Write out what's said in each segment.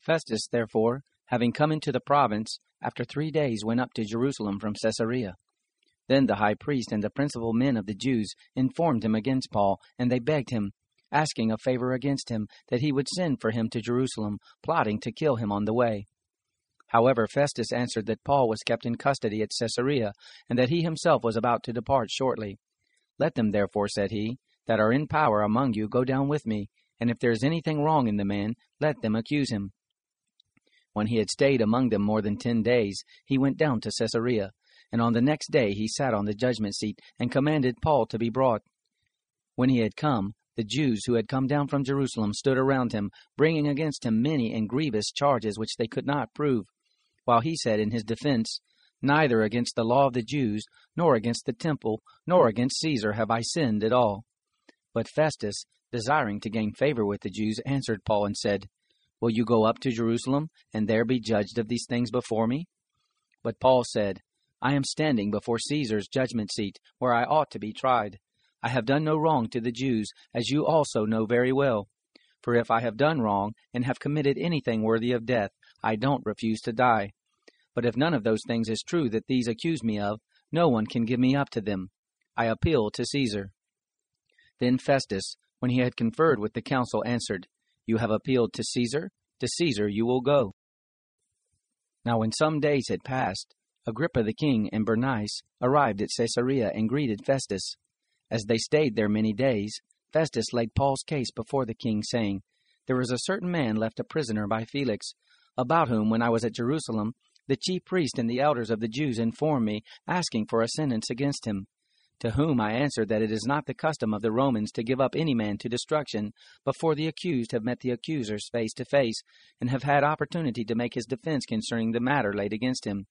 Festus, therefore, having come into the province, after 3 days went up to Jerusalem from Caesarea. Then the high priest and the principal men of the Jews informed him against Paul, and they begged him, asking a favor against him, that he would send for him to Jerusalem, plotting to kill him on the way. However, Festus answered that Paul was kept in custody at Caesarea, and that he himself was about to depart shortly. Let them therefore, said he, that are in power among you go down with me, and if there is anything wrong in the man, let them accuse him. When he had stayed among them more than 10 days, he went down to Caesarea, and on the next day he sat on the judgment seat, and commanded Paul to be brought. When he had come, the Jews who had come down from Jerusalem stood around him, bringing against him many and grievous charges which they could not prove, while he said in his defense, Neither against the law of the Jews, nor against the temple, nor against Caesar have I sinned at all. But Festus, desiring to gain favor with the Jews, answered Paul and said, Will you go up to Jerusalem, and there be judged of these things before me? But Paul said, I am standing before Caesar's judgment seat, where I ought to be tried. I have done no wrong to the Jews, as you also know very well. For if I have done wrong, and have committed anything worthy of death, I don't refuse to die. But if none of those things is true that these accuse me of, no one can give me up to them. I appeal to Caesar. Then Festus, when he had conferred with the council, answered, You have appealed to Caesar you will go. Now when some days had passed, Agrippa the king and Bernice arrived at Caesarea and greeted Festus. As they stayed there many days, Festus laid Paul's case before the king, saying, There is a certain man left a prisoner by Felix, about whom, when I was at Jerusalem, the chief priest and the elders of the Jews informed me, asking for a sentence against him. To whom I answered that it is not the custom of the Romans to give up any man to destruction before the accused have met the accusers face to face, and have had opportunity to make his defense concerning the matter laid against him.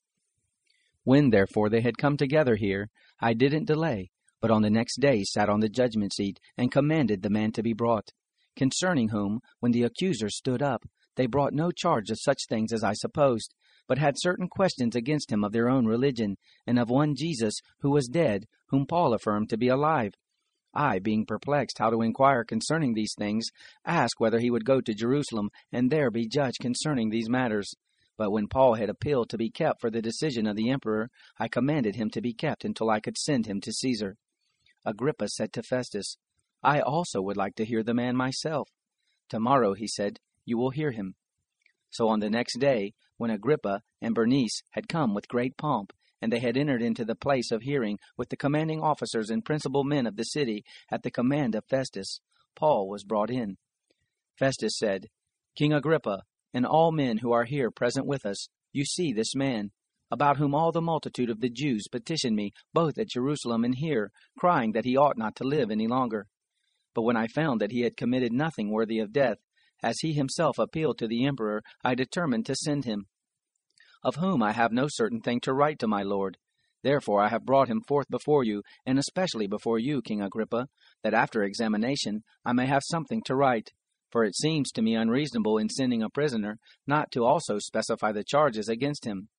When, therefore, they had come together here, I didn't delay, but on the next day sat on the judgment seat, and commanded the man to be brought, concerning whom, when the accusers stood up, they brought no charge of such things as I supposed, but had certain questions against him of their own religion, and of one Jesus, who was dead, whom Paul affirmed to be alive. I, being perplexed how to inquire concerning these things, asked whether he would go to Jerusalem, and there be judged concerning these matters. But when Paul had appealed to be kept for the decision of the emperor, I commanded him to be kept until I could send him to Caesar. Agrippa said to Festus, I also would like to hear the man myself. Tomorrow, he said, you will hear him. So on the next day, when Agrippa and Bernice had come with great pomp, and they had entered into the place of hearing with the commanding officers and principal men of the city at the command of Festus, Paul was brought in. Festus said, King Agrippa, and all men who are here present with us, you see this man, about whom all the multitude of the Jews petitioned me, both at Jerusalem and here, crying that he ought not to live any longer. But when I found that he had committed nothing worthy of death, as he himself appealed to the emperor, I determined to send him, of whom I have no certain thing to write to my lord. Therefore I have brought him forth before you, and especially before you, King Agrippa, that after examination I may have something to write. For it seems to me unreasonable in sending a prisoner not to also specify the charges against him.